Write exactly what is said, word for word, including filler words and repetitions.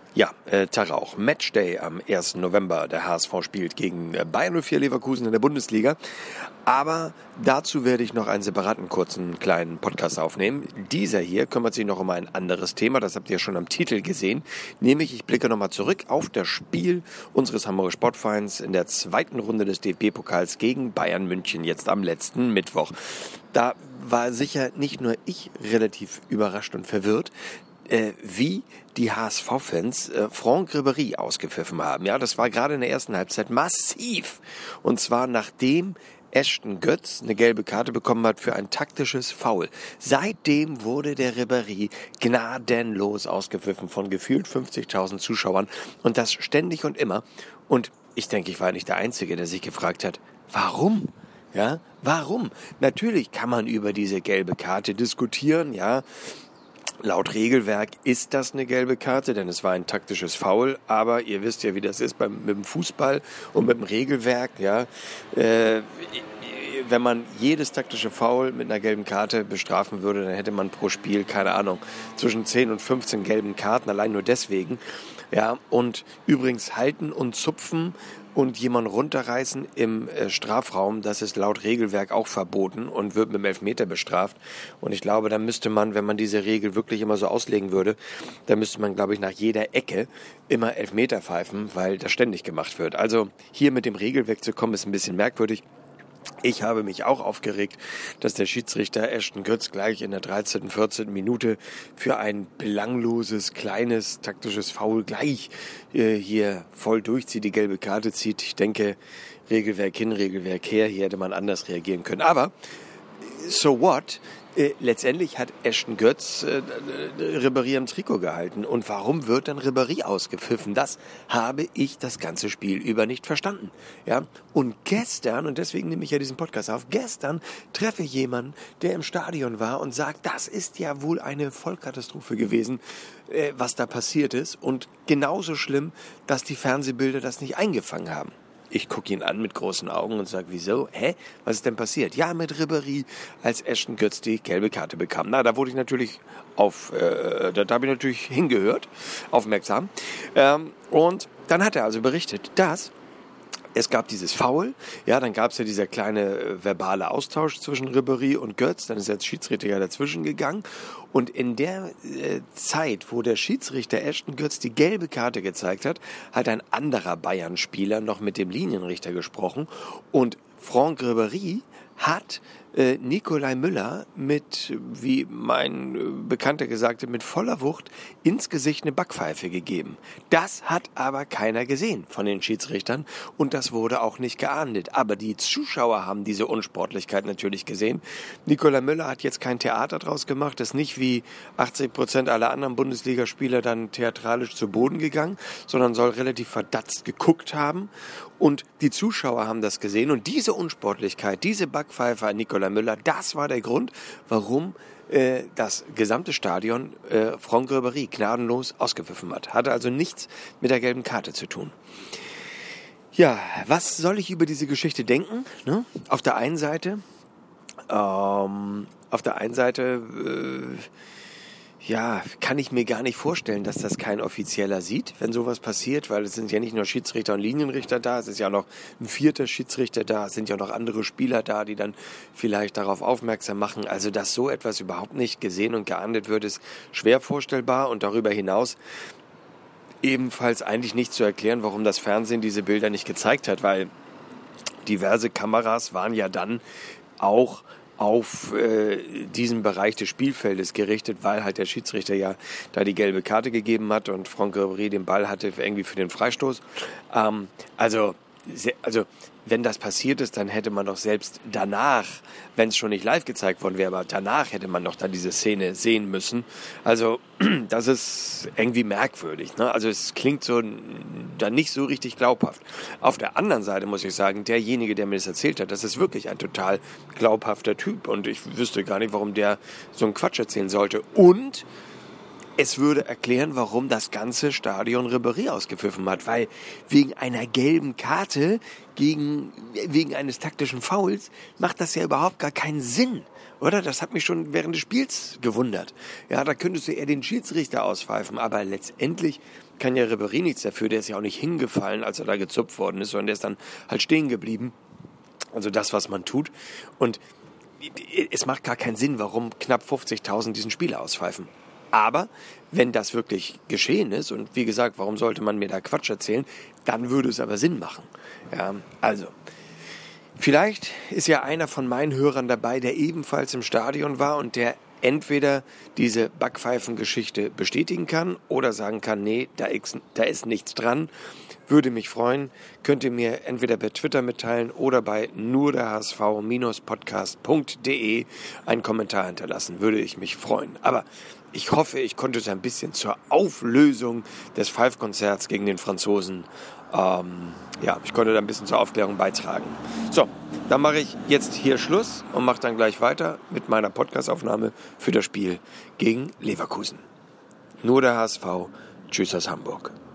Ja, äh, Tag auch. Matchday am ersten November. Der H S V spielt gegen Bayer null vier Leverkusen in der Bundesliga. Aber dazu werde ich noch einen separaten kurzen kleinen Podcast aufnehmen. Dieser hier kümmert sich noch um ein anderes Thema. Das habt ihr schon am Titel gesehen. Nämlich, ich blicke nochmal zurück auf das Spiel unseres Hamburger Sportvereins in der zweiten Runde des D F B-Pokals gegen Bayern München jetzt am letzten Mittwoch. Da war sicher nicht nur ich relativ überrascht und verwirrt, Äh, wie die H S V-Fans äh, Franck Ribéry ausgepfiffen haben. Ja, das war gerade in der ersten Halbzeit massiv. Und zwar nachdem Ashton Götz eine gelbe Karte bekommen hat für ein taktisches Foul. Seitdem wurde der Ribéry gnadenlos ausgepfiffen von gefühlt fünfzigtausend Zuschauern. Und das ständig und immer. Und ich denke, ich war nicht der Einzige, der sich gefragt hat, warum? Ja, warum? Natürlich kann man über diese gelbe Karte diskutieren, ja. Laut Regelwerk ist das eine gelbe Karte, denn es war ein taktisches Foul. Aber ihr wisst ja, wie das ist beim, mit dem Fußball und mit dem Regelwerk. Ja, äh, wenn man jedes taktische Foul mit einer gelben Karte bestrafen würde, dann hätte man pro Spiel, keine Ahnung, zwischen zehn und fünfzehn gelben Karten, allein nur deswegen. Ja, und übrigens halten und zupfen und jemanden runterreißen im äh, Strafraum, das ist laut Regelwerk auch verboten und wird mit dem Elfmeter bestraft. Und ich glaube, da müsste man, wenn man diese Regel wirklich immer so auslegen würde, da müsste man, glaube ich, nach jeder Ecke immer Elfmeter pfeifen, weil das ständig gemacht wird. Also hier mit dem Regelwerk zu kommen, ist ein bisschen merkwürdig. Ich habe mich auch aufgeregt, dass der Schiedsrichter Ashton Götz gleich in der dreizehnten, vierzehnten Minute für ein belangloses, kleines, taktisches Foul gleich äh, hier voll durchzieht, die gelbe Karte zieht. Ich denke, Regelwerk hin, Regelwerk her, hier hätte man anders reagieren können. Aber, so what? Äh, letztendlich hat Ashton Götz äh, Ribéry am Trikot gehalten. Und warum wird dann Ribéry ausgepfiffen? Das habe ich das ganze Spiel über nicht verstanden. Ja? Und gestern, und deswegen nehme ich ja diesen Podcast auf, gestern treffe ich jemanden, der im Stadion war und sagt, das ist ja wohl eine Vollkatastrophe gewesen, äh, was da passiert ist. Und genauso schlimm, dass die Fernsehbilder das nicht eingefangen haben. Ich gucke ihn an mit großen Augen und sage, wieso? Hä? Was ist denn passiert? Ja, mit Ribéry, als Ashton Götz die gelbe Karte bekam. Na, da wurde ich natürlich auf, äh, da, da habe ich natürlich hingehört, aufmerksam. Ähm, und dann hat er also berichtet, dass es gab dieses Foul, ja, dann gab es ja dieser kleine äh, verbale Austausch zwischen Ribéry und Götz, dann ist der Schiedsrichter ja dazwischen gegangen und in der äh, Zeit, wo der Schiedsrichter Ashton Götz die gelbe Karte gezeigt hat, hat ein anderer Bayern-Spieler noch mit dem Linienrichter gesprochen und Franck Ribéry hat äh, Nicolai Müller mit, wie mein äh, Bekannter gesagt hat, mit voller Wucht ins Gesicht eine Backpfeife gegeben. Das hat aber keiner gesehen von den Schiedsrichtern und das wurde auch nicht geahndet. Aber die Zuschauer haben diese Unsportlichkeit natürlich gesehen. Nicolai Müller hat jetzt kein Theater draus gemacht, ist nicht wie achtzig Prozent aller anderen Bundesligaspieler dann theatralisch zu Boden gegangen, sondern soll relativ verdatzt geguckt haben. Und die Zuschauer haben das gesehen und diese Unsportlichkeit, diese Backpfeife an Nicolai Müller, das war der Grund, warum äh, das gesamte Stadion äh, Franck Ribéry gnadenlos ausgepfiffen hat. Hatte also nichts mit der gelben Karte zu tun. Ja, was soll ich über diese Geschichte denken? Ne? Auf der einen Seite, ähm, auf der einen Seite, äh, ja, kann ich mir gar nicht vorstellen, dass das kein Offizieller sieht, wenn sowas passiert, weil es sind ja nicht nur Schiedsrichter und Linienrichter da, es ist ja noch ein vierter Schiedsrichter da, es sind ja noch andere Spieler da, die dann vielleicht darauf aufmerksam machen. Also, dass so etwas überhaupt nicht gesehen und geahndet wird, ist schwer vorstellbar und darüber hinaus ebenfalls eigentlich nicht zu erklären, warum das Fernsehen diese Bilder nicht gezeigt hat, weil diverse Kameras waren ja dann auch auf äh, diesen Bereich des Spielfeldes gerichtet, weil halt der Schiedsrichter ja da die gelbe Karte gegeben hat und Franck Ribéry den Ball hatte irgendwie für den Freistoß. Ähm, also, se- also wenn das passiert ist, dann hätte man doch selbst danach, wenn es schon nicht live gezeigt worden wäre, aber danach hätte man doch dann diese Szene sehen müssen. Also das ist irgendwie merkwürdig, ne? Also es klingt so dann nicht so richtig glaubhaft. Auf der anderen Seite muss ich sagen, derjenige, der mir das erzählt hat, das ist wirklich ein total glaubhafter Typ und ich wüsste gar nicht, warum der so einen Quatsch erzählen sollte. Und es würde erklären, warum das ganze Stadion Ribéry ausgepfiffen hat, weil wegen einer gelben Karte, gegen, wegen eines taktischen Fouls, macht das ja überhaupt gar keinen Sinn. Oder? Das hat mich schon während des Spiels gewundert. Ja, da könntest du eher den Schiedsrichter auspfeifen, aber letztendlich kann ja Ribéry nichts dafür, der ist ja auch nicht hingefallen, als er da gezupft worden ist, sondern der ist dann halt stehen geblieben. Also das, was man tut. Und es macht gar keinen Sinn, warum knapp fünfzigtausend diesen Spieler auspfeifen. Aber wenn das wirklich geschehen ist, und wie gesagt, warum sollte man mir da Quatsch erzählen, dann würde es aber Sinn machen. Ja, also, vielleicht ist ja einer von meinen Hörern dabei, der ebenfalls im Stadion war und der entweder diese Backpfeifen-Geschichte bestätigen kann oder sagen kann, nee, da ist, da ist nichts dran. Würde mich freuen, könnt ihr mir entweder per Twitter mitteilen oder bei nur der H S V Podcast punkt de einen Kommentar hinterlassen. Würde ich mich freuen. Aber ich hoffe, ich konnte es ein bisschen zur Auflösung des Pfeifkonzerts gegen den Franzosen, ähm, ja, ich konnte da ein bisschen zur Aufklärung beitragen. So, dann mache ich jetzt hier Schluss und mache dann gleich weiter mit meiner Podcastaufnahme für das Spiel gegen Leverkusen. Nur der H S V. Tschüss aus Hamburg.